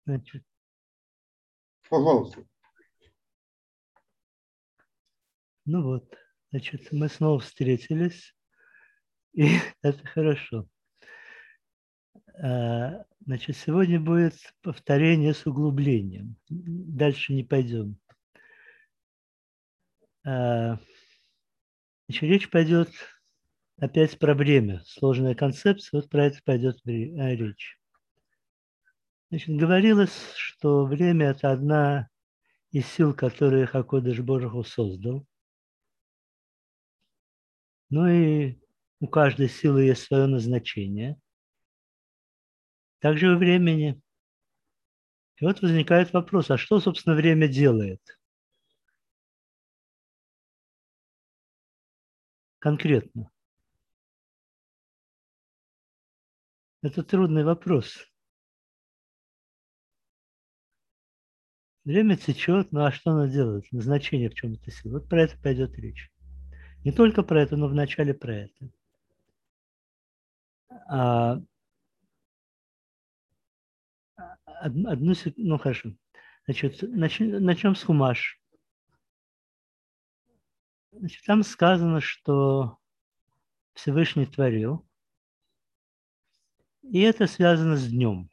Значит, Пожалуйста. ну вот, значит, мы снова встретились, и это хорошо. Значит, сегодня будет повторение с углублением. Дальше не пойдем. Значит, речь пойдет опять про время. Сложная концепция, вот про это пойдет речь. Значит, говорилось, что время – это одна из сил, которые Хакодыш Бороху создал. Ну и у каждой силы есть свое назначение. Также у времени. И вот возникает вопрос, а что, собственно, время делает? Конкретно. Это трудный вопрос. Время течет, ну а что оно делает? Назначение в чем это сила? Вот про это пойдет речь. Не только про это, но вначале про это. Одну секунду, ну хорошо. Значит, начнем с Хумаш. Значит, там сказано, что Всевышний творил, и это связано с днем.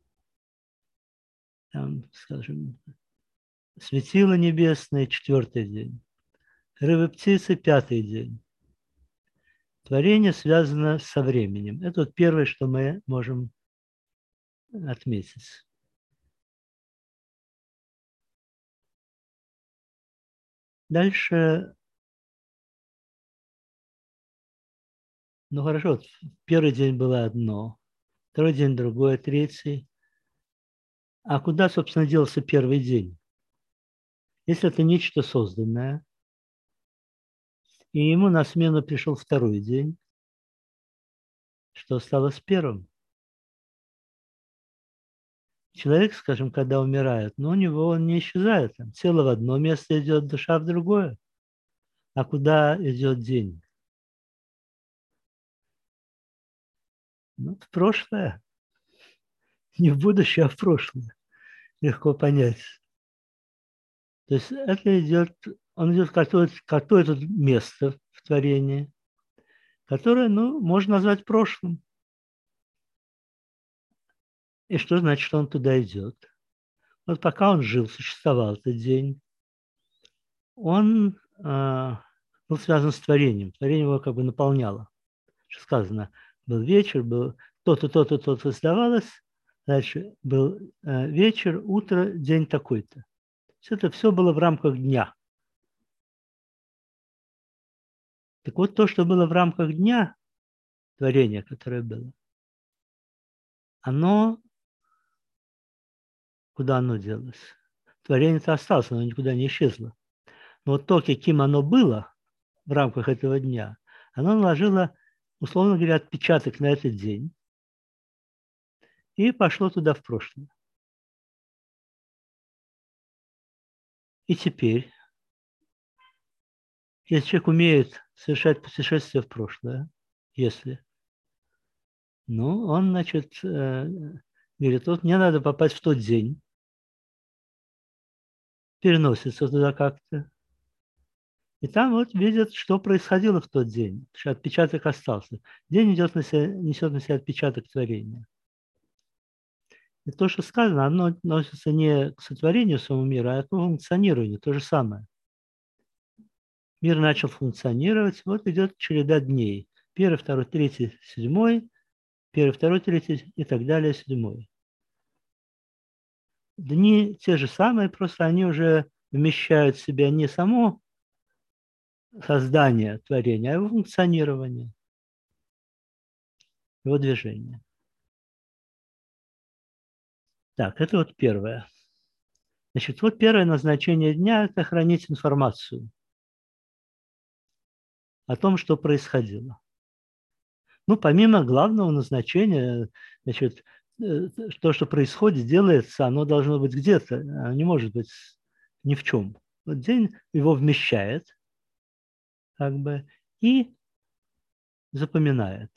Там, скажем, светило небесное, 4-й день. Рыбы, птицы, 5-й день. Творение связано со временем. Это вот первое, что мы можем отметить. Дальше, ну хорошо, вот первый день было одно, второй день другое, третий. А куда, собственно, делся первый день? Если это нечто созданное, и ему на смену пришел второй день, что стало с первым? Человек, скажем, когда умирает, но у него он не исчезает. Там, тело в одно место идет, душа в другое. А куда идет день? Ну, в прошлое. Не в будущее, а в прошлое. Легко понять. То есть это идет, он идет в какое-то место в творении, которое, ну, можно назвать прошлым. И что значит, что он туда идет? Вот пока он жил, существовал этот день, он был связан с творением. Творение его как бы наполняло. Что сказано, был вечер, был то-то, то-то, то-то создавалось, дальше был вечер, утро, день такой-то. Это все было в рамках дня. Так вот, то, что было в рамках дня, творение, которое было, оно, куда оно делось? Творение-то осталось, оно никуда не исчезло. Но вот то, каким оно было в рамках этого дня, оно наложило, условно говоря, отпечаток на этот день и пошло туда в прошлое. И теперь, если человек умеет совершать путешествие в прошлое, если, ну, он, значит, говорит, вот мне надо попасть в тот день, переносится туда как-то, и там вот видят, что происходило в тот день, что отпечаток остался. День несет на себя отпечаток творения. И то, что сказано, оно относится не к сотворению самого мира, а к функционированию, то же самое. Мир начал функционировать, вот идет череда дней. Первый, второй, третий, седьмой, первый, второй, третий и так далее, седьмой. Дни те же самые, просто они уже вмещают в себя не само создание творения, а его функционирование, его движение. Так, это вот первое. Значит, вот первое назначение дня – это хранить информацию о том, что происходило. Ну, помимо главного назначения, значит, то, что происходит, делается, оно должно быть где-то, оно не может быть ни в чем. Вот день его вмещает, как бы, и запоминает.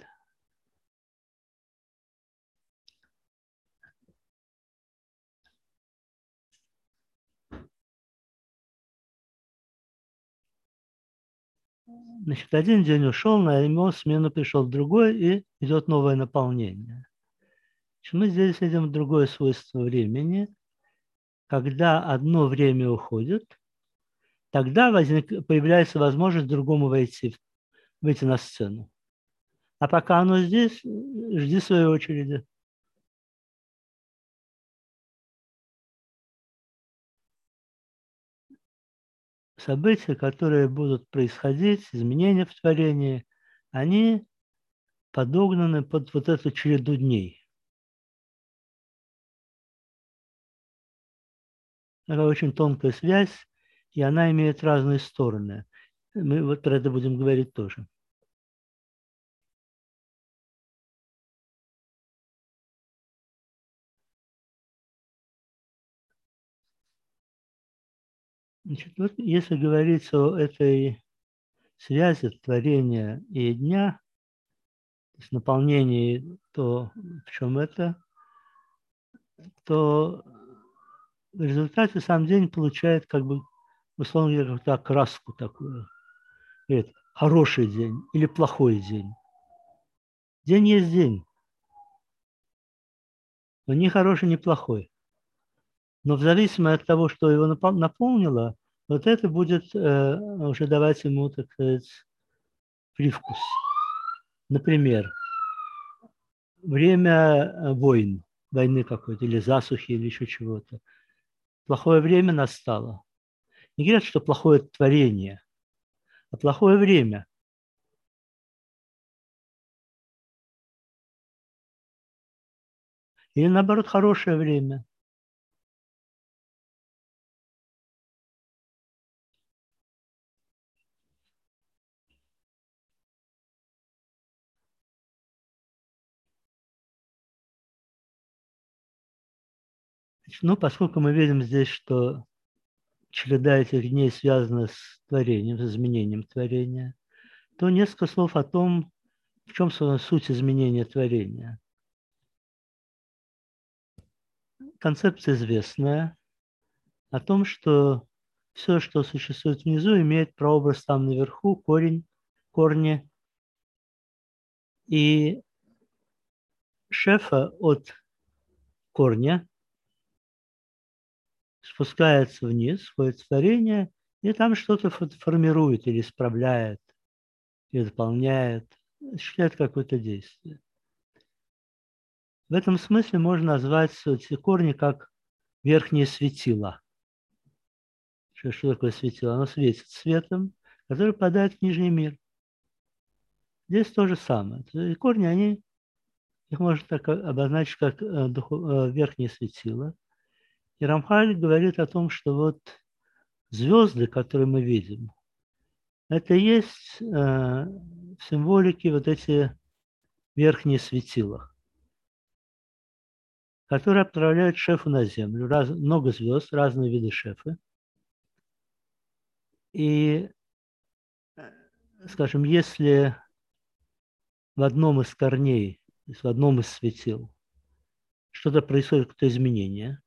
Значит, один день ушел, на его смену пришел другой, и идет новое наполнение. Значит, мы здесь видим другое свойство времени. Когда одно время уходит, тогда появляется возможность другому выйти на сцену. А пока оно здесь, жди своей очереди. События, которые будут происходить, изменения в творении, они подогнаны под вот эту череду дней. Это очень тонкая связь, и она имеет разные стороны. Мы вот про это будем говорить тоже. Значит, вот если говорить о этой связи творения и дня, то есть наполнении, то в чем это, то в результате сам день получает как бы, условно говоря, какую-то окраску такую. Говорит, хороший день или плохой день. День есть день, но ни хороший, ни плохой. Но в зависимости от того, что его наполнило, вот это будет уже давать ему, так сказать, привкус. Например, время войны какой-то, или засухи, или еще чего-то. Плохое время настало. Не говорят, что плохое творение, а плохое время. Или наоборот, хорошее время. Ну, поскольку мы видим здесь, что череда этих дней связана с творением, с изменением творения, то несколько слов о том, в чем суть изменения творения. Концепция известная о том, что все, что существует внизу, имеет прообраз там наверху, корни. И шефа от корня спускается вниз, входит в творение, и там что-то формирует или исправляет, или дополняет, осуществляет какое-то действие. В этом смысле можно назвать эти корни как верхнее светило. Что такое светило? Оно светит светом, который попадает в нижний мир. Здесь то же самое. Корни, их можно так обозначить как верхнее светило. И Рамхаль говорит о том, что вот звезды, которые мы видим, это и есть в символике вот эти верхние светила, которые отправляют шефу на землю. Много звезд, разные виды шефы. И, скажем, если в одном из корней, то есть в одном из светил, что-то происходит, какое-то изменение,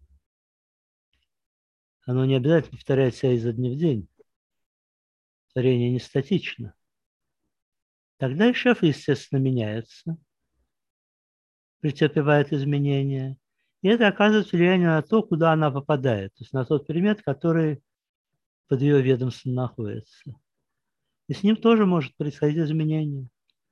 оно не обязательно повторяет себя изо дня в день. Творение не статично. Тогда и шеф, естественно, меняется, претерпевает изменения. И это оказывает влияние на то, куда она попадает, то есть на тот предмет, который под ее ведомством находится. И с ним тоже может происходить изменение.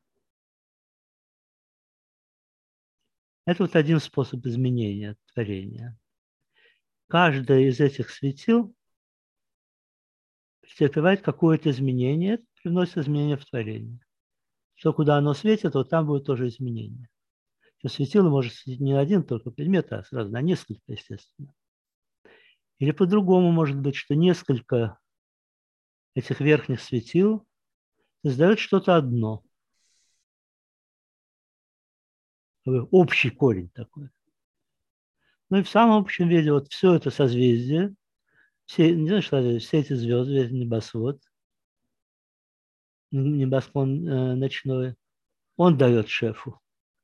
Это вот один способ изменения творения. Каждое из этих светил претерпевает какое-то изменение, это приносит изменение в творение. Что куда оно светит, вот там будет тоже изменение. Что светило может светить не на один только предмет, а сразу на несколько, естественно. Или по-другому может быть, что несколько этих верхних светил создают что-то одно. Общий корень такой. Ну и в самом общем виде вот все это созвездие, не знаю, что все эти звезды, весь небосклон ночной, он дает шефу.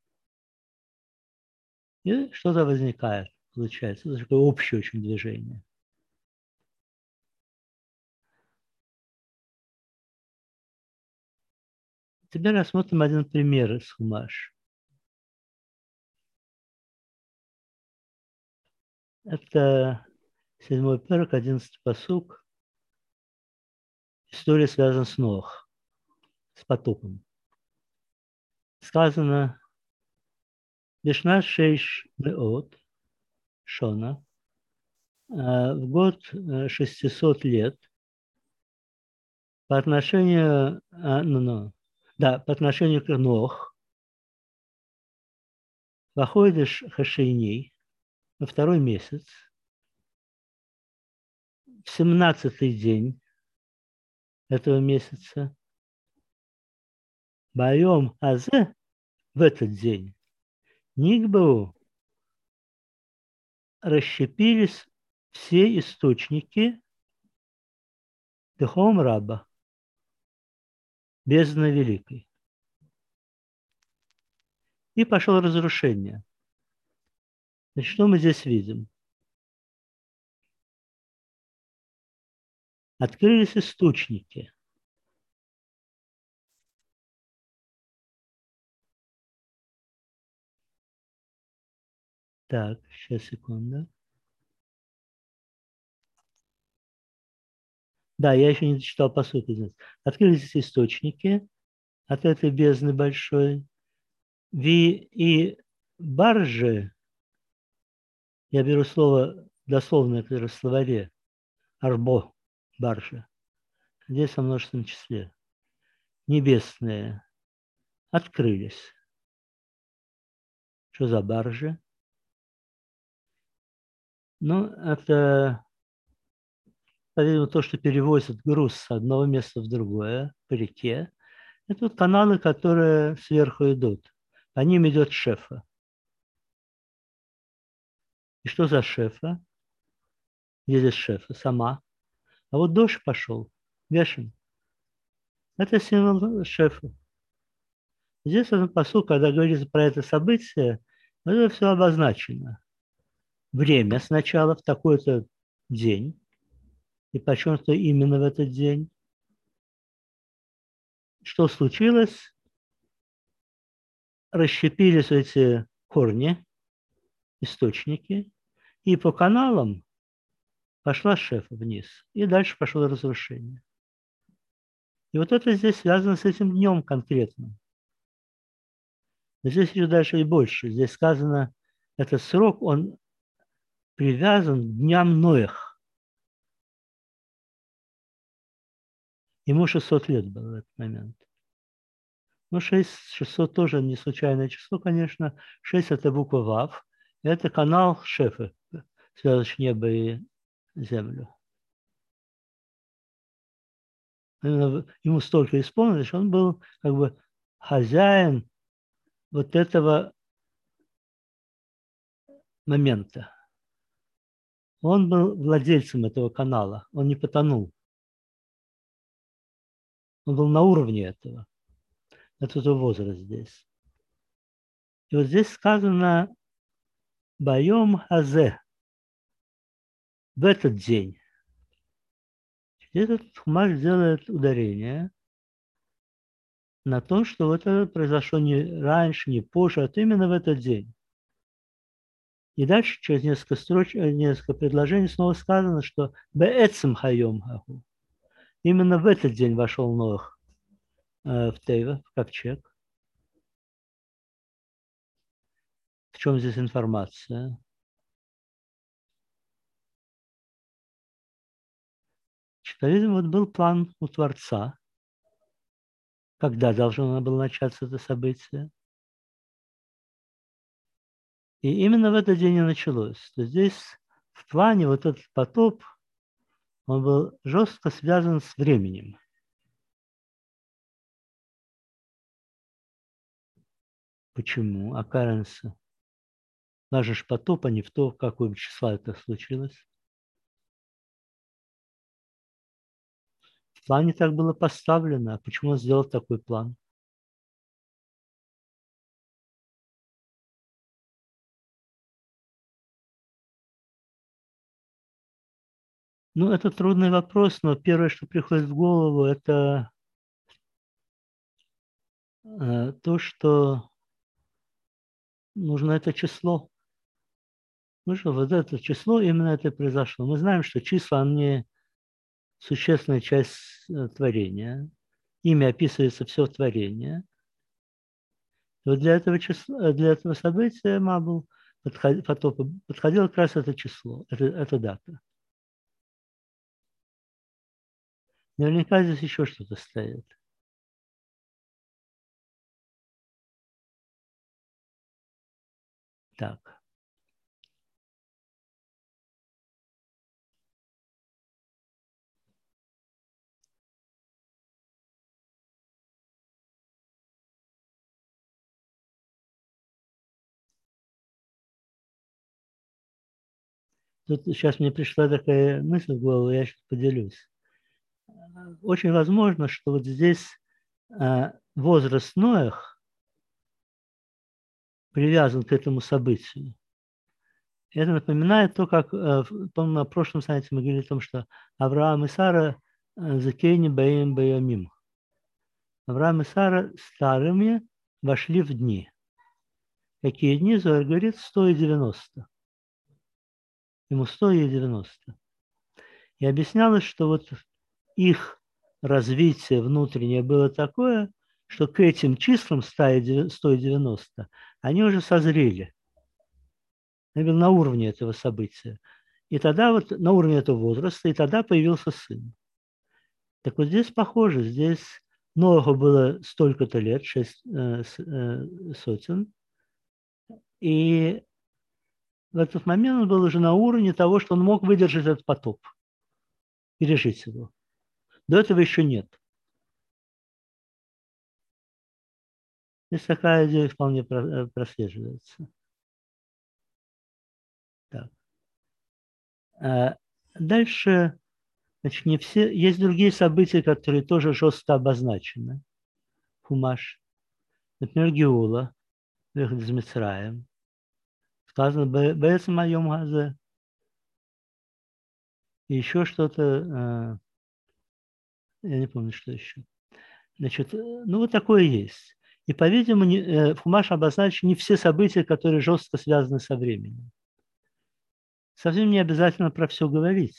И что-то возникает, получается. Это такое общее очень движение. Теперь рассмотрим один пример из Хумаш. Это 7 перек, 11 пасук. История связана с Нох, с потопом. Сказано «Бешнат шейш меот шона», в год 600 лет по отношению, по отношению к Нох, выходишь Хашейней на второй месяц, в 17-й день этого месяца, Байом Азе, в этот день, Нигбау, расщепились все источники Дыхом Раба, бездны великой. И пошло разрушение. Значит, что мы здесь видим? Открылись источники. Так, сейчас, секунду. Да, я еще не дочитал по сути. Открылись источники от этой бездны большой. И баржи, я беру слово дословно, это в словаре, арбо, баржа, здесь во множественном числе, небесные, открылись. Что за баржи? Ну, это, по-видимому, то, что перевозит груз с одного места в другое по реке. Это вот каналы, которые сверху идут. По ним идет шефа. И что за шефа? Где здесь шефа? Сама. А вот дождь пошел. Вешен. Это символ шефа. Здесь в этом посуд, когда говорится про это событие, это все обозначено. Время сначала в такой-то день. И подчеркнуто именно в этот день. Что случилось? Расщепились эти корни, источники, и по каналам пошла шефа вниз. И дальше пошло разрушение. И вот это здесь связано с этим днем конкретно. Но здесь еще дальше и больше. Здесь сказано, этот срок, он привязан к дням Ноях. Ему 600 лет было в этот момент. Ну, 600 тоже не случайное число, конечно. 6 – это буква Вав. Это канал шефа, связывающий небо и землю. Ему столько исполнилось, что он был как бы хозяин вот этого момента. Он был владельцем этого канала, он не потонул. Он был на уровне этого. Это его возраст здесь. И вот здесь сказано «Байом Азе» в этот день. Этот Хумаш делает ударение на то, что вот это произошло не раньше, не позже, а именно в этот день. И дальше, через несколько строчек, несколько предложений, снова сказано, что «Беэцем хайом хаху». Именно в этот день вошел Ноах в Тейва, в ковчег. В чем здесь информация? Видимо, вот был план у Творца, когда должно было начаться это событие. И именно в этот день и началось. То здесь в плане вот этот потоп, он был жестко связан с временем. Почему? А разница? Даже ж потоп, а не в то, какого числа это случилось. В плане так было поставлено. А почему он сделал такой план? Ну, это трудный вопрос, но первое, что приходит в голову, это то, что нужно это число. Ну что, вот это число именно это и произошло. Мы знаем, что числа, они существенная часть творения. Ими описывается все творение. И вот для этого, для этого события Мабл потопа подходило как раз это число, это дата. Наверняка здесь еще что-то стоит. Так. Тут сейчас мне пришла такая мысль в голову, я сейчас поделюсь. Очень возможно, что вот здесь возраст Ноэх привязан к этому событию. Это напоминает то, как на прошлом сайте мы говорили о том, что Авраам и Сара закейни баим баямим. Авраам и Сара старыми вошли в дни. Какие дни? Зоар говорит 100 и 90. Ему 100 и 90. И объяснялось, что вот их развитие внутреннее было такое, что к этим числам 100 и 90 они уже созрели. На уровне этого события. И тогда вот на уровне этого возраста, и тогда появился сын. Так вот здесь похоже, здесь Ноху было столько-то лет, 6 сотен, и в этот момент он был уже на уровне того, что он мог выдержать этот потоп, пережить его. До этого еще нет. Здесь такая идея вполне прослеживается. Так. Дальше, значит, не все, есть другие события, которые тоже жестко обозначены. Хумаш. Например, Геула, выход из Мицраем. Сказано «Бэцэм айом газэ». И еще что-то, я не помню, что еще. Значит, ну вот такое есть. И, по-видимому, Хумаш обозначит не все события, которые жестко связаны со временем. Совсем не обязательно про все говорить.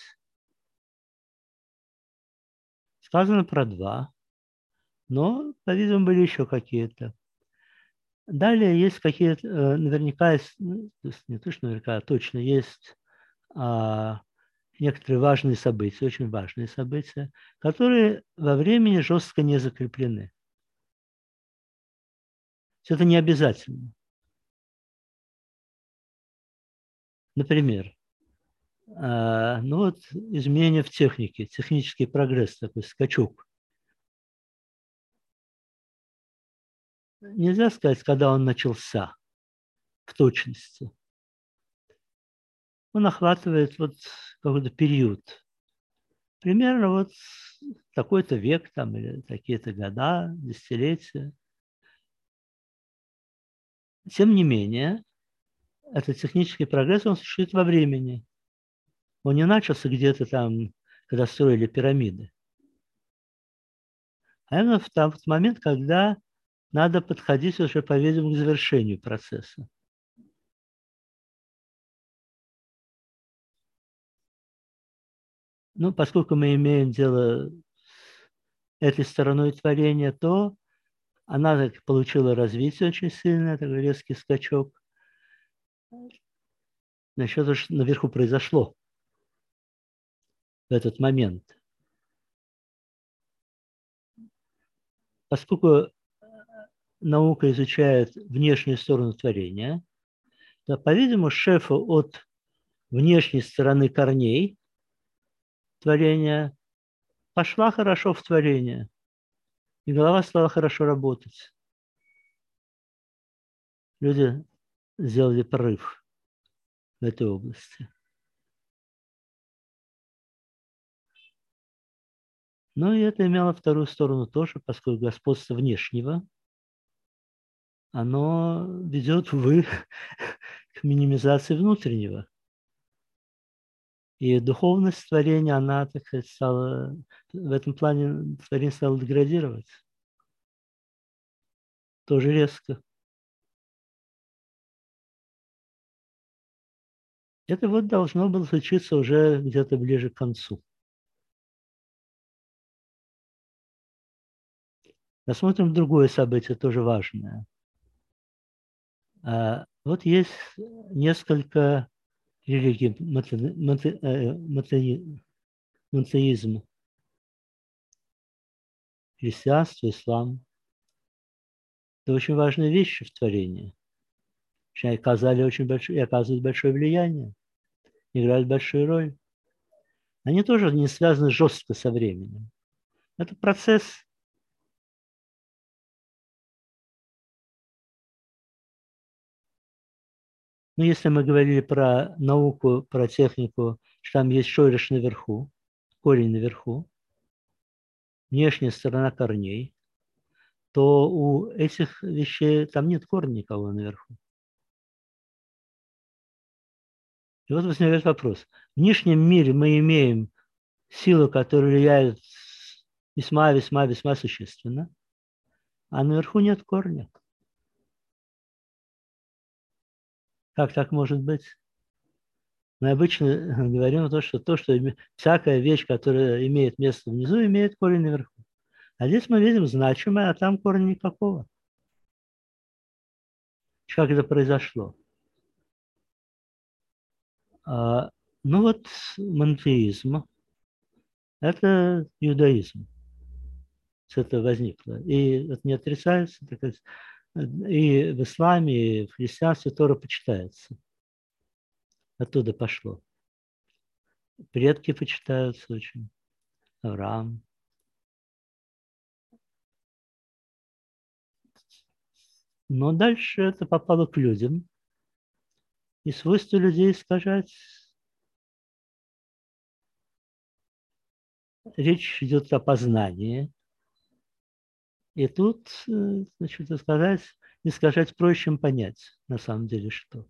Сказано про 2, но, по-видимому, были еще какие-то. Далее есть какие-то, наверняка, ну, то есть не то, что наверняка, а точно есть некоторые важные события, очень важные события, которые во времени жестко не закреплены. Это не обязательно. Например, ну вот изменения в технике, технический прогресс, такой скачок. Нельзя сказать, когда он начался в точности. Он охватывает вот какой-то период. Примерно вот такой-то век там, или такие-то года, десятилетия. Тем не менее, этот технический прогресс, он существует во времени. Он не начался где-то там, когда строили пирамиды. А именно в тот момент, когда надо подходить уже, по-видимому, к завершению процесса. Ну, поскольку мы имеем дело с этой стороной творения, то она получила развитие очень сильное, такой резкий скачок. Значит, это что наверху произошло в этот момент. Поскольку наука изучает внешнюю сторону творения, то, по-видимому, шефу от внешней стороны корней творения пошла хорошо в творение, и голова стала хорошо работать. Люди сделали прорыв в этой области. Но и это имело вторую сторону тоже, поскольку господство внешнего, оно ведет, увы, к минимизации внутреннего. И духовность творения, она, так сказать, стала, в этом плане творение стало деградировать. тоже резко. Это вот должно было случиться уже где-то ближе к концу. Рассмотрим другое событие, тоже важное. Вот есть несколько религий монотеизма. Христианство, ислам. Это очень важные вещи в творении. Они оказывают большое влияние, играют большую роль. Они тоже не связаны жестко со временем. Это процесс. Но если мы говорили про науку, про технику, что там есть шориш наверху, корень наверху, внешняя сторона корней, то у этих вещей там нет корня никого наверху. И вот возникает вопрос. В внешнем мире мы имеем силу, которая влияет весьма существенно, а наверху нет корня. Как так может быть? Мы обычно говорим то, что всякая вещь, которая имеет место внизу, имеет корень наверху. А здесь мы видим значимое, а там корня никакого. Как это произошло? Ну вот монотеизм – это иудаизм. С этого возникло. И это не отрицается. Так сказать, и в исламе, и в христианстве Тора почитается. Оттуда пошло. Предки почитаются очень. Авраам. Но дальше это попало к людям. И свойство людей искажать. Речь идет о познании. И тут, значит, искажать проще, чем понять, на самом деле, что.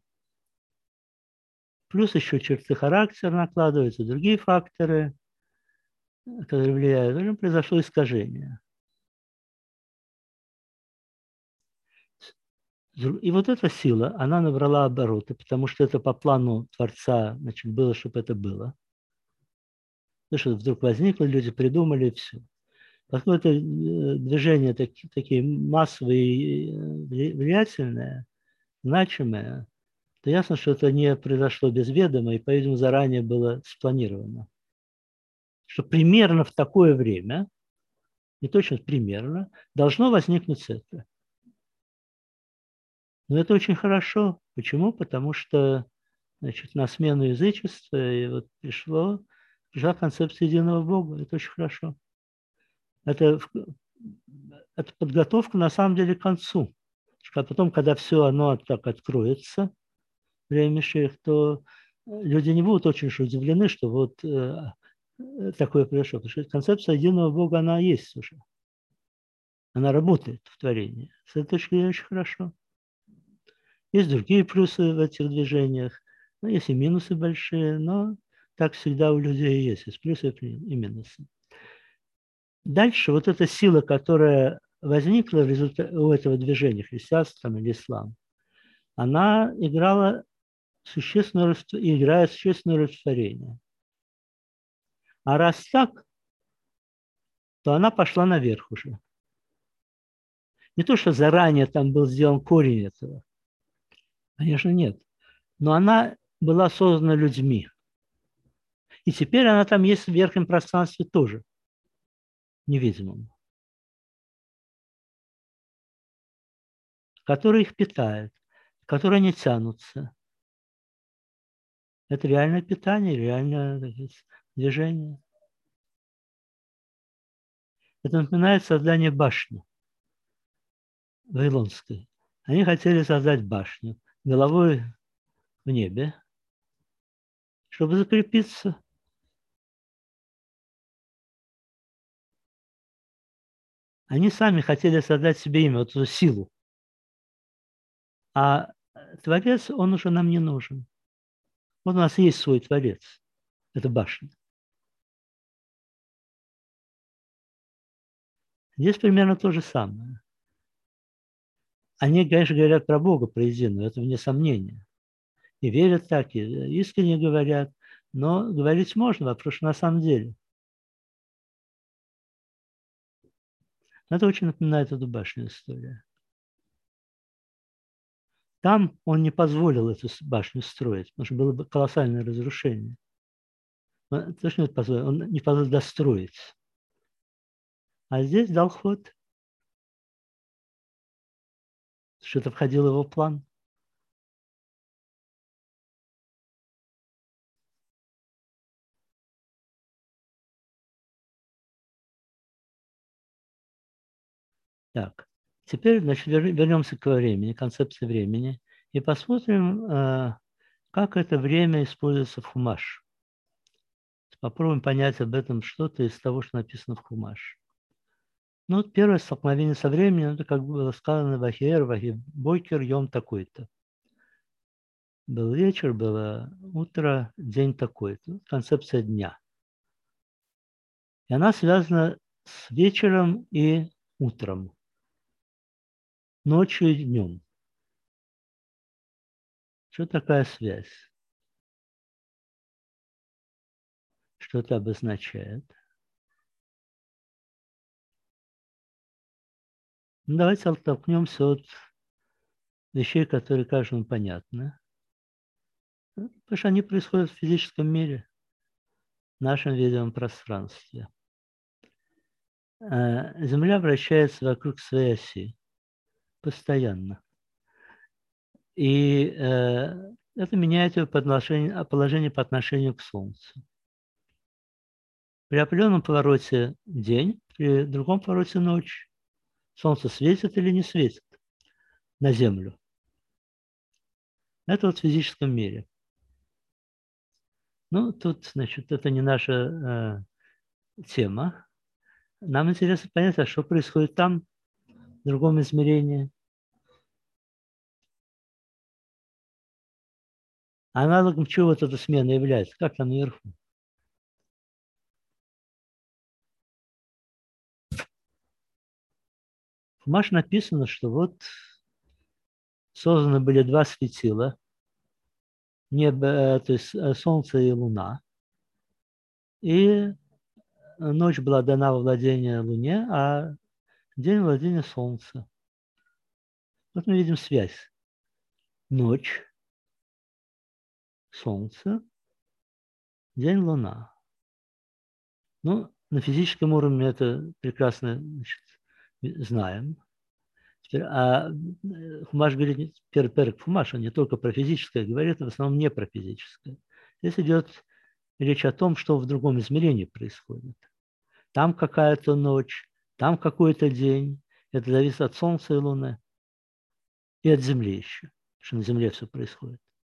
Плюс еще черты характера накладываются, другие факторы, которые влияют. Уже произошло искажение. И вот эта сила, она набрала обороты, потому что это по плану Творца, значит, было, чтобы это было. Потому что вдруг возникло, люди придумали, и все. Поскольку это движение такие массовые, влиятельные, значимые, то ясно, что это не произошло без ведома и, по-видимому, заранее было спланировано. Что примерно в такое время, не точно примерно, должно возникнуть это. Но это очень хорошо. Почему? Потому что, значит, на смену язычества и вот пришла концепция единого Бога. Это очень хорошо. Это подготовка на самом деле к концу. А потом, когда все оно так откроется, время Мишех, то люди не будут очень уж удивлены, что вот такое произошло. Потому что концепция единого Бога, она есть уже. Она работает в творении. С этой точки зрения очень хорошо. Есть другие плюсы в этих движениях, ну, есть и минусы большие, но так всегда у людей есть. Есть плюсы и минусы. Дальше вот эта сила, которая возникла у этого движения, христианство или ислам, она играла существенную роль и играет существенную роль в творении. А раз так, то она пошла наверх уже. Не то, что заранее там был сделан корень этого. Конечно, нет. Но она была создана людьми. И теперь она там есть в верхнем пространстве тоже, невидимом, который их питает, которые не тянутся. Это реальное питание, реальное движение. Это напоминает создание башни вавилонской. Они хотели создать башню головой в небе, чтобы закрепиться. Они сами хотели создать себе имя, вот эту силу. А Творец, он уже нам не нужен. Вот у нас есть свой Творец. Это башня. Здесь примерно то же самое. Они, конечно, говорят про Бога, про единого, это вне сомнения. И верят так, и искренне говорят, но говорить можно, вопрос на самом деле. Это очень напоминает эту башню историю. Там он не позволил эту башню строить, потому что было бы колоссальное разрушение. Он точно не позволил, он не позволил достроить. А здесь дал ход. Что-то входило в его план. Так, теперь, значит, вернемся к времени, концепции времени, и посмотрим, как это время используется в Хумаш. Попробуем понять об этом что-то из того, что написано в Хумаш. Ну, вот первое столкновение со временем, это, как было сказано, вахер, бойкер, йом такой-то. Был вечер, было утро, день такой-то. Концепция дня. И она связана с вечером и утром, ночью и днем. Что такая связь? Что это обозначает? Ну, давайте оттолкнемся от вещей, которые каждому понятны. Потому что они происходят в физическом мире, в нашем видимом пространстве. Земля вращается вокруг своей оси постоянно. И это меняет ее положение по отношению к Солнцу. При определенном повороте день, при другом повороте ночь. Солнце светит или не светит на Землю. Это вот в физическом мире. Ну, тут, значит, это не наша тема. Нам интересно понять, а что происходит там, в другом измерении. Аналогом чего вот эта смена является? Как там наверху? В Маш написано, что вот созданы были два светила, небо, то есть Солнце и Луна. И ночь была дана во владение Луне, а день во владение Солнца. Вот мы видим связь. Ночь, Солнце, день, Луна. Ну, на физическом уровне это прекрасно, значит, знаем. Хумаш говорит, первый Хумаш, он не только про физическое, говорит в основном не про физическое. Здесь идет речь о том, что в другом измерении происходит. Там какая-то ночь, там какой-то день. Это зависит от Солнца и Луны. И от Земли еще, что на Земле все происходит.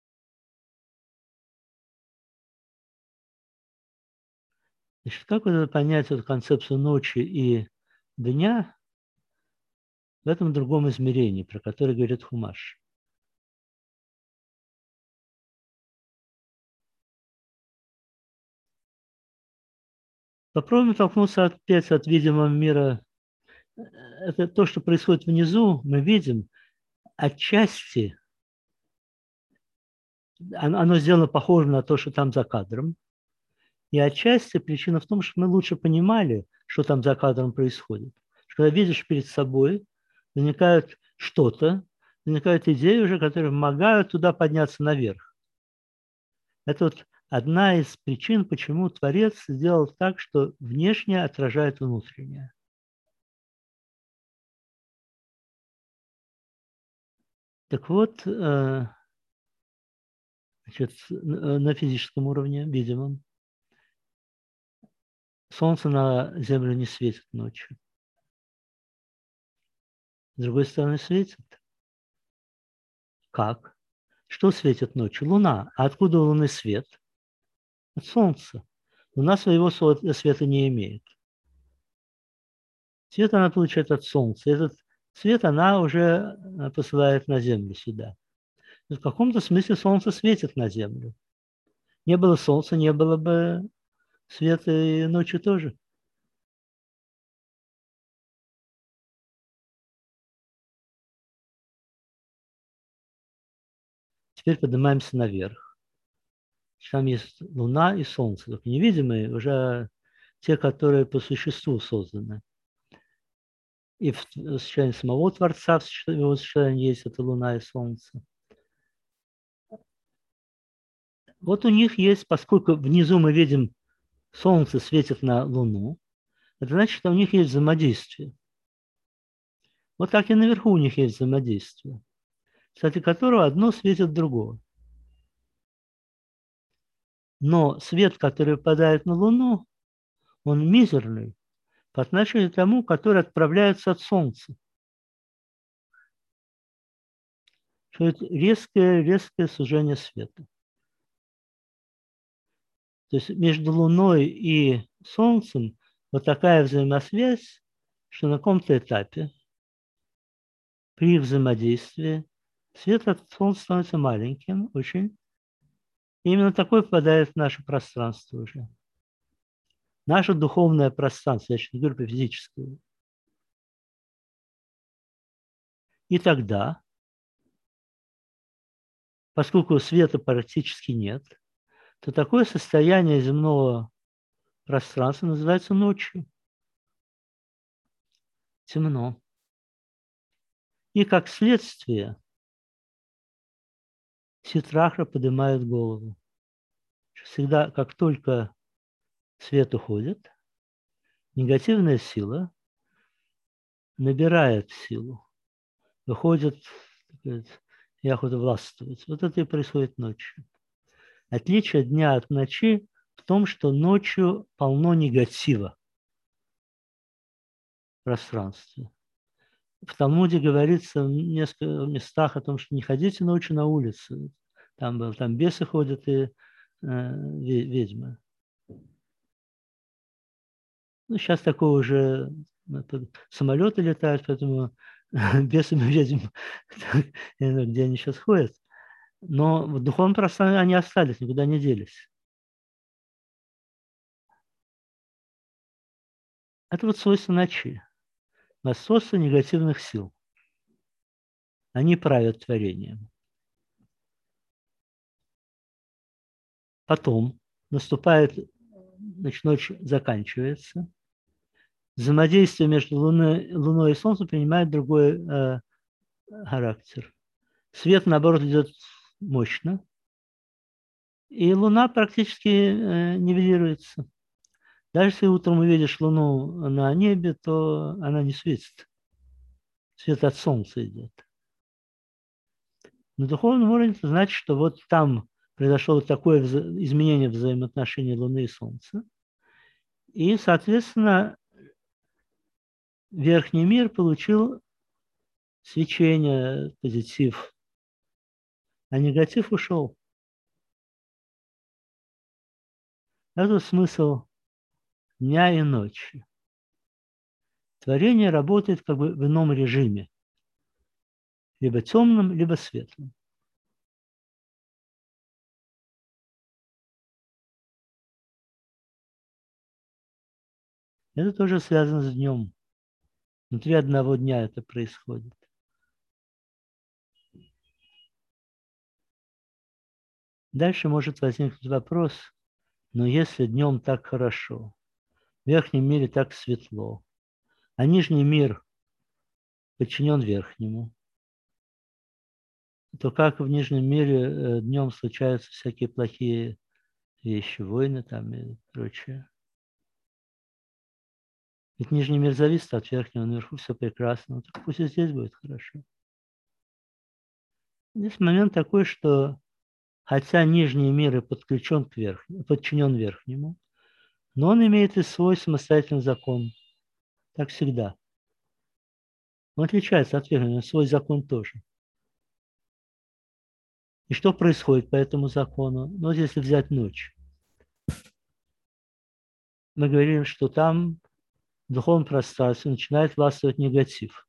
Значит, как вот это понять эту концепцию ночи и дня в этом другом измерении, про которое говорит Хумаш? Попробуем толкнуться опять от видимого мира. Это то, что происходит внизу, мы видим, отчасти оно сделано похожим на то, что там за кадром. И отчасти причина в том, что мы лучше понимали, что там за кадром происходит. Что когда видишь перед собой, возникает что-то, возникают идеи уже, которые помогают туда подняться наверх. Это вот одна из причин, почему Творец сделал так, что внешнее отражает внутреннее. Так вот, значит, на физическом уровне, видимом, Солнце на Землю не светит ночью. С другой стороны, светит. Как? Что светит ночью? Луна. А откуда у Луны свет? От Солнца. Луна своего света не имеет. Свет она получает от Солнца. Этот свет она уже посылает на Землю сюда. В каком-то смысле Солнце светит на Землю. Не было Солнца, не было бы света и ночью тоже. Теперь поднимаемся наверх. Там есть Луна и Солнце, только невидимые, уже те, которые по существу созданы. И в сочетании самого Творца, в его сочетании есть это Луна и Солнце. Вот у них есть, поскольку внизу мы видим, Солнце светит на Луну, это значит, что у них есть взаимодействие. Вот так и наверху у них есть взаимодействие, кстати, которого одно светит другого. Но свет, который попадает на Луну, он мизерный по отношению к тому, который отправляется от Солнца. Что это резкое сужение света. То есть между Луной и Солнцем вот такая взаимосвязь, что на каком-то этапе при взаимодействии свет от Солнца становится маленьким очень. И именно такой попадает в наше пространство уже. Наше духовное пространство, я сейчас не говорю про физическое. И тогда, поскольку света практически нет, то такое состояние земного пространства называется ночью. Темно. И как следствие Ситраха поднимает голову. Всегда, как только свет уходит, негативная сила набирает силу, выходит, и охота властвовать. Вот это и происходит ночью. Отличие дня от ночи в том, что ночью полно негатива в пространстве. В Талмуде говорится в нескольких местах о том, что не ходите ночью на улицу. Там бесы ходят и ведьмы. Ну, сейчас такого уже самолеты летают, поэтому бесы мы видим, где они сейчас ходят. Но в духовном пространстве они остались, никуда не делись. Это вот свойство ночи. Насосы негативных сил. Они правят творением. Потом наступает, значит, ночь заканчивается. Взаимодействие между Луной и Солнцем принимает другой характер. Свет, наоборот, идет мощно. И Луна практически нивелируется. Даже если утром увидишь Луну на небе, то она не светит. Свет от Солнца идет. На духовном уровне это значит, что вот там произошло такое изменение взаимоотношений Луны и Солнца. И, соответственно, верхний мир получил свечение, позитив, а негатив ушел. Это смысл дня и ночи. Творение работает как бы в ином режиме. Либо темным, либо светлым. Это тоже связано с днем. Внутри одного дня это происходит. Дальше может возникнуть вопрос, но если днем так хорошо, в верхнем мире так светло, а нижний мир подчинен верхнему, то как в нижнем мире днем случаются всякие плохие вещи, войны там и прочее. Ведь нижний мир зависит от верхнего, наверху все прекрасно. Так пусть и здесь будет хорошо. Здесь момент такой, что хотя нижний мир и подчинен верхнему, но он имеет и свой самостоятельный закон. Так всегда. Он отличается от верхнего, свой закон тоже. И что происходит по этому закону? Ну, вот если взять ночь. Мы говорим, что там в духовном пространстве начинает властвовать негатив.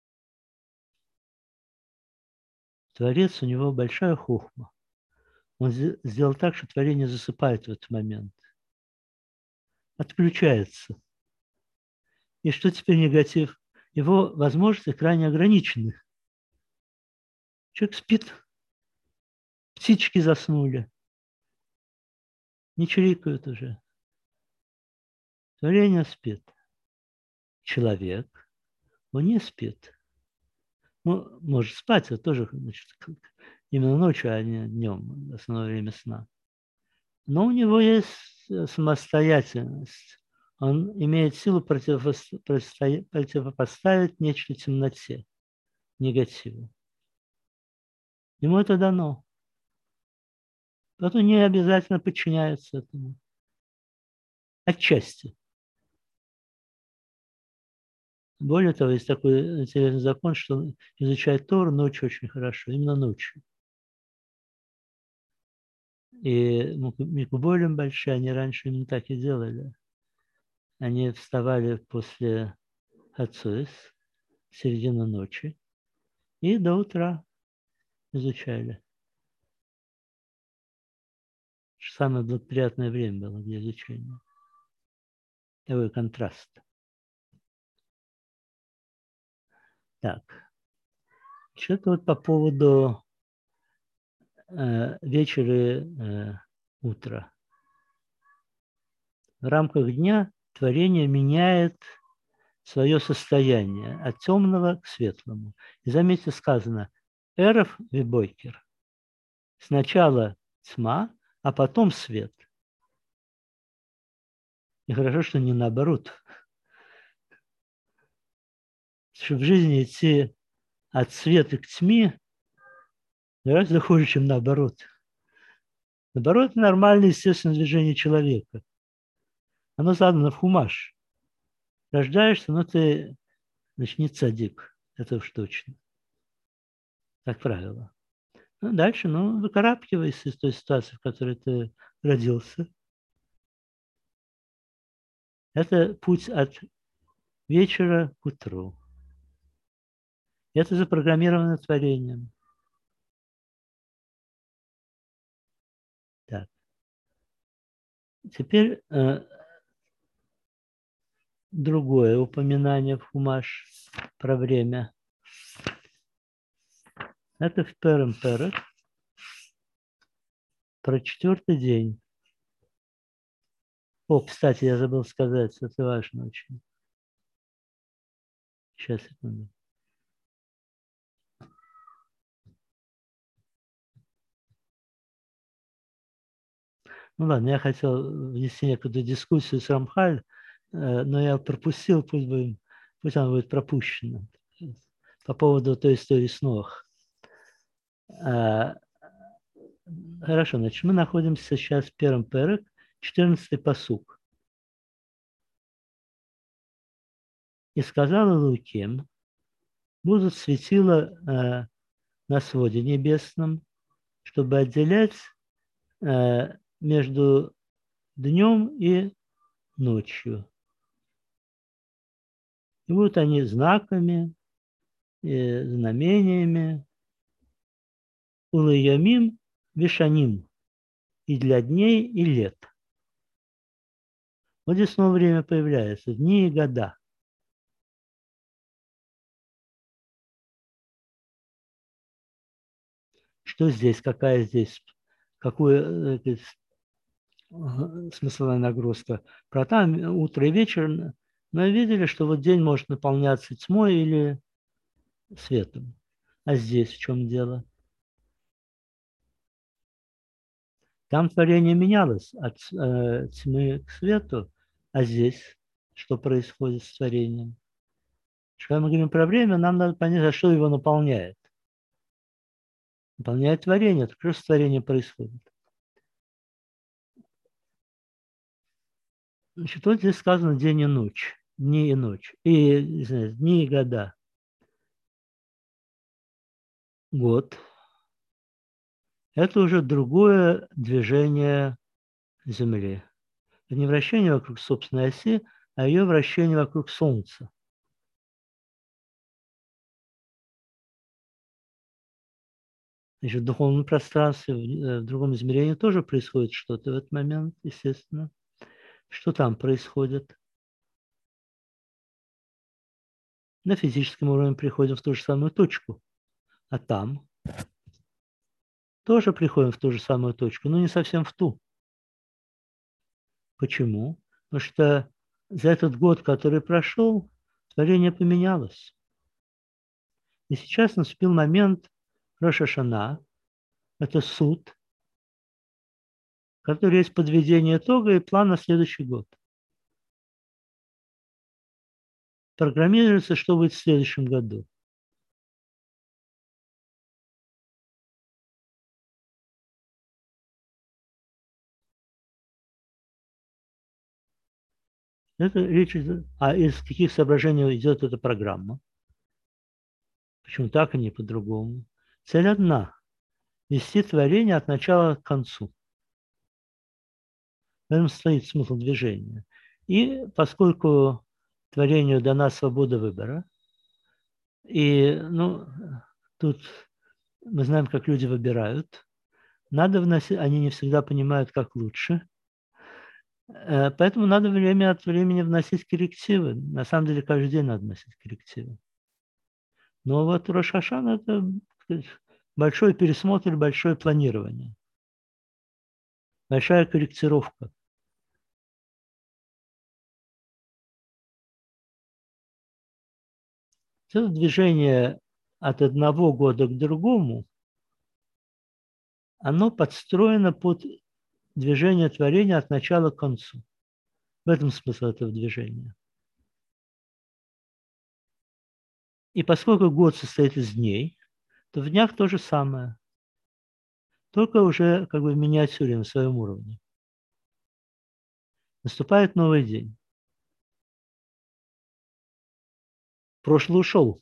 Творец, у него большая хохма. Он сделал так, что творение засыпает в этот момент. Отключается. И что теперь негатив? Его возможности крайне ограничены. Человек спит. Птички заснули, не чирикают уже. Творение спит. Человек, он не спит. Ну, может спать, это тоже, значит, именно ночью, а не днем, основное время сна. Но у него есть самостоятельность. Он имеет силу противопоставить нечто темноте, негативу. Ему это дано. Поэтому не обязательно подчиняется этому. Отчасти. Более того, есть такой интересный закон, что изучать Тору ночью очень хорошо, именно ночью. И микуболем большие, они раньше именно так и делали. Они вставали после Хацуис, середины ночи, и до утра изучали. Самое благоприятное время было для изучения. Такой контраст. Так. Что-то вот по поводу вечера и утра. В рамках дня творение меняет свое состояние от темного к светлому. И заметьте, сказано «эров вибойкер». Сначала тьма, а потом свет. И хорошо, что не наоборот. Чтобы в жизни идти от света к тьме гораздо хуже, чем наоборот. Наоборот, нормальное, естественное движение человека. Оно задано в хумаш. Рождаешься, но ты, значит, не цадик. Это уж точно. Как правило. Ну, дальше, выкарабкивайся из той ситуации, в которой ты родился. Это путь от вечера к утру. Это запрограммировано творением. Так. Теперь другое упоминание в Хумаш про время. Это в Перем Перек, про 4-й день. О, кстати, я забыл сказать, это важно очень. Сейчас, секунду. Ну ладно, я хотел внести некую дискуссию с Рамхаль, но я пропустил, пусть она будет пропущена. По поводу той истории с Нох. Хорошо, значит, мы находимся сейчас в Перем Перек, 14-й пасук. И сказал Элоким, будут светила на своде небесном, чтобы отделять между днем и ночью. И будут они знаками, знамениями, улаямим вишаним, и для дней, и лет. Вот здесь снова время появляется, дни и года. Что здесь, какая здесь, какую смысловая нагрузка? Про там утро и вечер. Мы видели, что вот день может наполняться тьмой или светом. А здесь в чем дело? Там творение менялось от тьмы к свету, а здесь что происходит с творением? Когда мы говорим про время, нам надо понять, а что его наполняет. Наполняет творение. Так что с творением происходит? Значит, вот здесь сказано день и ночь, дни и ночь, и не знаю, дни и года. Год. Это уже другое движение Земли. Это не вращение вокруг собственной оси, а ее вращение вокруг Солнца. Значит, в духовном пространстве, в другом измерении тоже происходит что-то в этот момент, естественно. Что там происходит? На физическом уровне приходим в ту же самую точку. А там тоже приходим в ту же самую точку, но не совсем в ту. Почему? Потому что за этот год, который прошел, творение поменялось. И сейчас наступил момент Рош ха-Шана, это суд, который есть подведение итога и план на следующий год. Программируется, что будет в следующем году. Это речь идет, а из каких соображений идет эта программа? Почему так, а не по-другому? Цель одна – вести творение от начала к концу. В этом стоит смысл движения. И поскольку творению дана свобода выбора, и тут мы знаем, как люди выбирают, надо вносить, они не всегда понимают, как лучше, поэтому надо время от времени вносить коррективы. На самом деле каждый день надо вносить коррективы. Но вот Рош ха-Шана – это, так сказать, большой пересмотр, большое планирование, большая корректировка. Это движение от одного года к другому, оно подстроено под движение творения от начала к концу. В этом смысл этого движения. И поскольку год состоит из дней, то в днях то же самое. Только уже как бы в миниатюре на своем уровне. Наступает новый день. Прошлый ушел.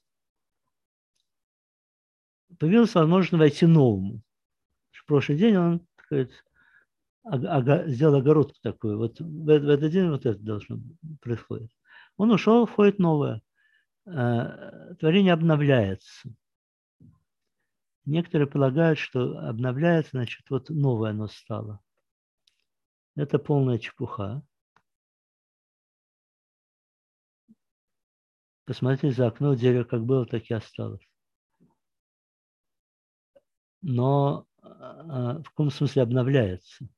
Появилась возможность войти новому. В прошлый день он, так сказать, сделал огородку такую. Вот в этот день вот это должно происходить. Он ушел, входит новое. Творение обновляется. Некоторые полагают, что обновляется, значит, вот новое оно стало. Это полная чепуха. Посмотрите за окно, дерево как было, так и осталось. Но в каком смысле обновляется?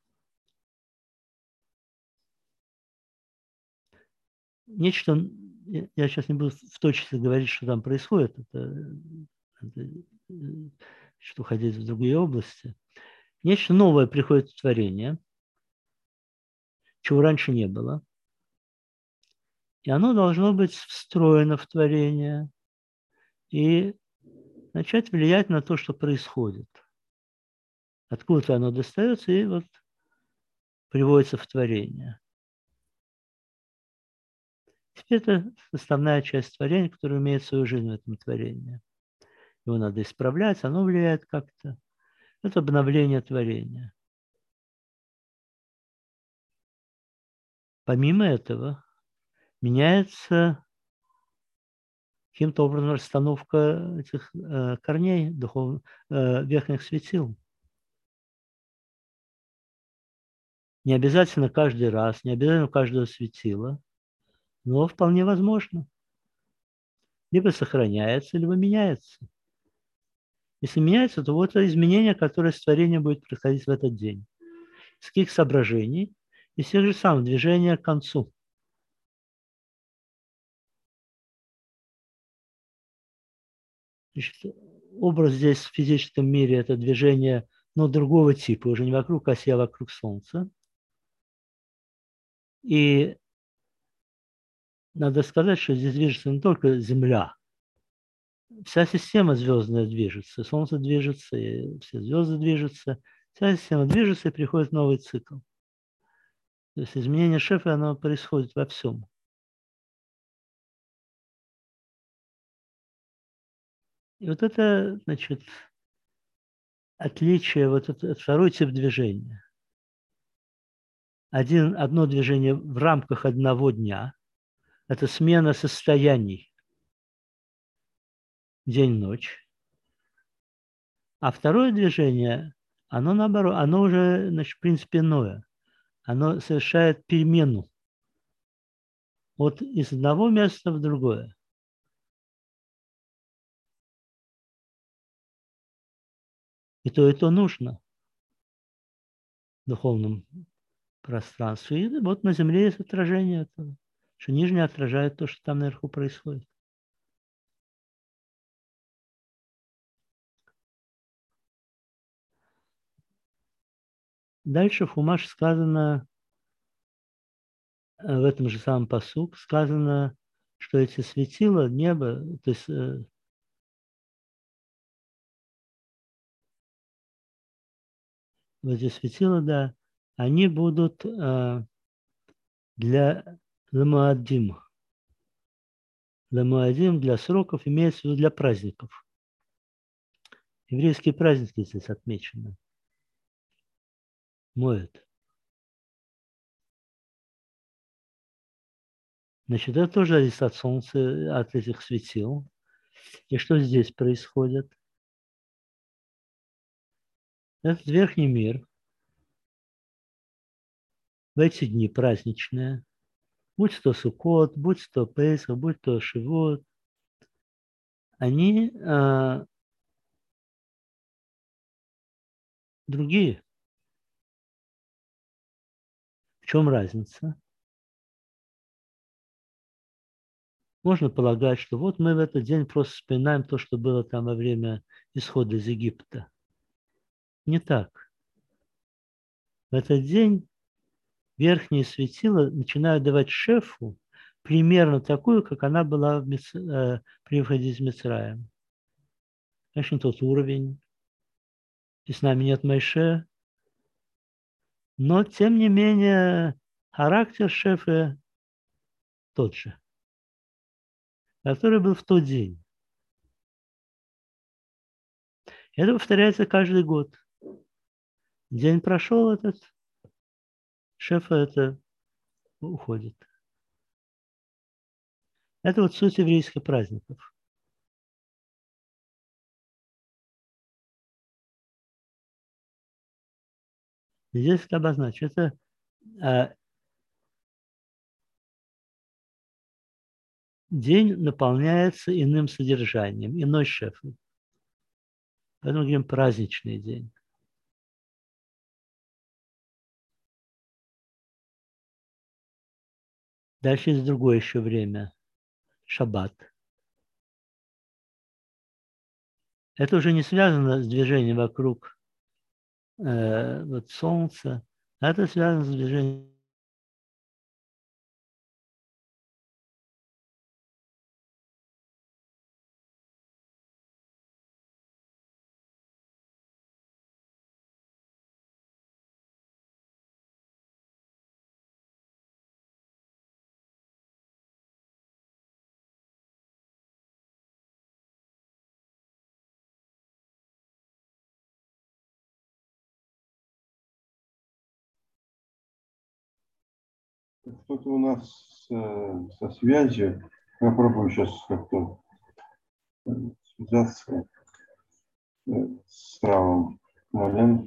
Нечто, я сейчас не буду в точности говорить, что там происходит, это что уходить в другие области. Нечто новое приходит в творение, чего раньше не было. И оно должно быть встроено в творение и начать влиять на то, что происходит. Откуда-то оно достается и вот приводится в творение. Теперь это составная часть творения, которая имеет свою жизнь в этом творении. Его надо исправлять, оно влияет как-то. Это обновление творения. Помимо этого, меняется каким-то образом расстановка этих корней верхних светил. Не обязательно каждый раз, не обязательно у каждого светила, но вполне возможно. Либо сохраняется, либо меняется. Если меняется, то вот это изменение, которое с творением будет происходить в этот день. С каких соображений? Из тех же самых движения к концу. Значит, образ здесь в физическом мире – это движение, но другого типа, уже не вокруг оси, а вокруг Солнца. И надо сказать, что здесь движется не только Земля. Вся система звездная движется. Солнце движется, и все звезды движутся. Вся система движется, и приходит новый цикл. То есть изменение шефа, оно происходит во всем. И вот это, значит, отличие, вот это второй тип движения. Одно движение в рамках одного дня – это смена состояний день-ночь. А второе движение, оно наоборот, оно уже, значит, в принципе иное. Оно совершает перемену из одного места в другое. И то нужно в духовном пространстве. И вот на Земле есть отражение этого, что нижнее отражает то, что там наверху происходит. Дальше в Хумаш сказано, в этом же самом пасук сказано, что эти светила, небо, то есть вот эти светила, да, они будут для ламуадим. Ламуадим для сроков, имеется в виду для праздников. Еврейские праздники здесь отмечены. Моют. Значит, это тоже зависит от солнца, от этих светил. И что здесь происходит? Этот верхний мир в эти дни праздничные, будь то Суккот, будь то Песах, будь то Шивот, они другие. В чем разница? Можно полагать, что вот мы в этот день просто вспоминаем то, что было там во время исхода из Египта. Не так. В этот день верхние светила начинают давать шефу примерно такую, как она была при выходе из Мицрая. Конечно, тот уровень, и с нами нет Моше, но, тем не менее, характер шефа тот же, который был в тот день. Это повторяется каждый год. День прошел этот, шефа это уходит. Это вот суть еврейских праздников. Здесь это обозначено. Это день наполняется иным содержанием, иной шефой. Поэтому говорим праздничный день. Дальше есть другое еще время. Шаббат. Это уже не связано с движением вокруг вот солнца. Это связано с движением. Кто-то у нас со связью. Я пробую сейчас как-то связаться с правым момент.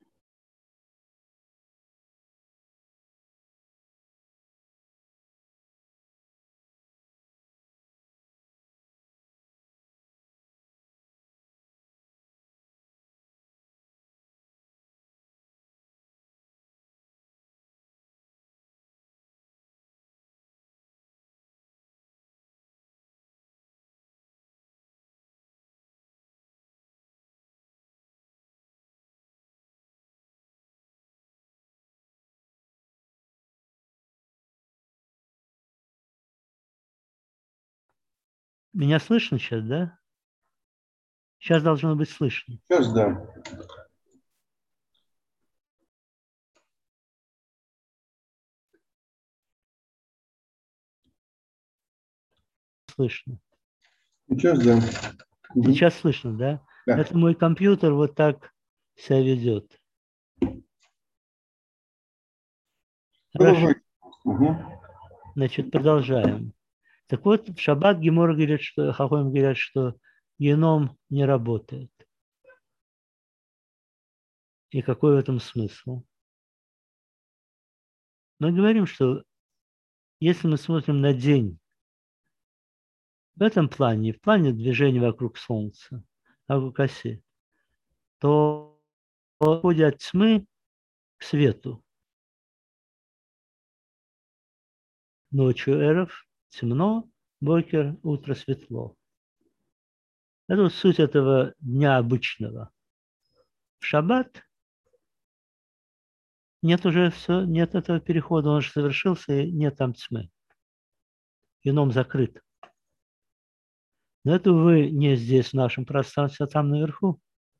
Меня слышно сейчас, да? Сейчас должно быть слышно. Сейчас да. Слышно. Сейчас да. Сейчас слышно, да? Да. Это мой компьютер вот так себя ведет. Хорошо. Угу. Значит, продолжаем. Так вот, в шаббат Гемора говорит, что Хахоим говорят, что геном не работает. И какой в этом смысл? Мы говорим, что если мы смотрим на день в этом плане, в плане движения вокруг Солнца, вокруг оси, то уходит от тьмы к свету. Ночью эров темно, бокер, утро светло. Это вот суть этого дня обычного. В шаббат нет уже все, нет этого перехода, он же совершился, и нет там тьмы. Геном закрыт. Но это, увы, не здесь, в нашем пространстве, а там наверху.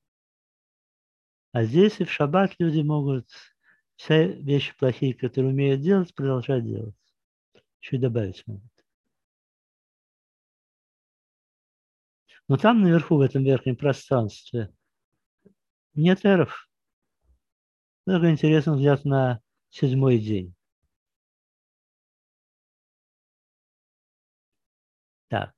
А здесь и в шаббат люди могут все вещи плохие, которые умеют делать, продолжать делать. Еще и добавить могут. Но там наверху, в этом верхнем пространстве, нет эров. Только интересный взгляд на 7-й день. Так.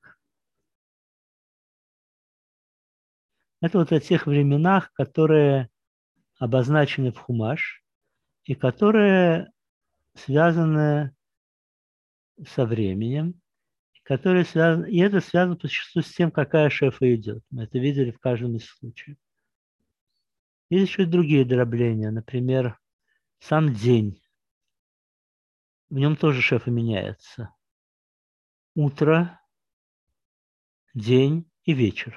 Это вот о тех временах, которые обозначены в Хумаш и которые связаны со временем, которые связаны, и это связано по существу с тем, какая шефа идет. Мы это видели в каждом из случаев. Есть еще и другие дробления, например, сам день. В нем тоже шефа меняется. Утро, день и вечер.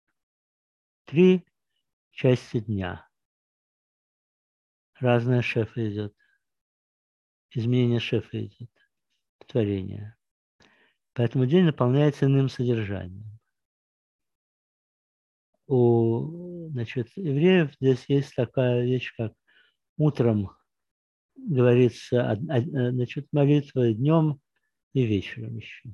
3 части дня. Разная шефа идет. Изменение шефа идет. Творение. Поэтому день наполняется иным содержанием. У, значит, евреев здесь есть такая вещь, как утром говорится, значит, молитва днем и вечером еще.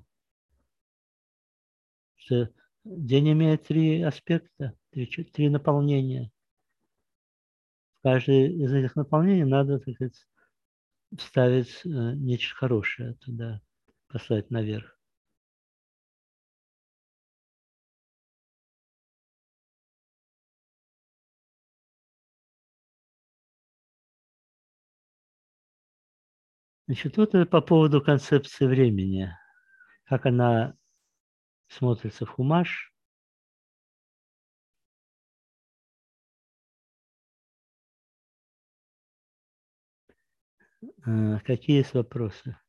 Что день имеет 3 аспекта, 3 наполнения. В каждое из этих наполнений надо, так сказать, вставить нечто хорошее туда, послать наверх. Значит, вот это по поводу концепции времени, как она смотрится в Хумаш. Какие есть вопросы?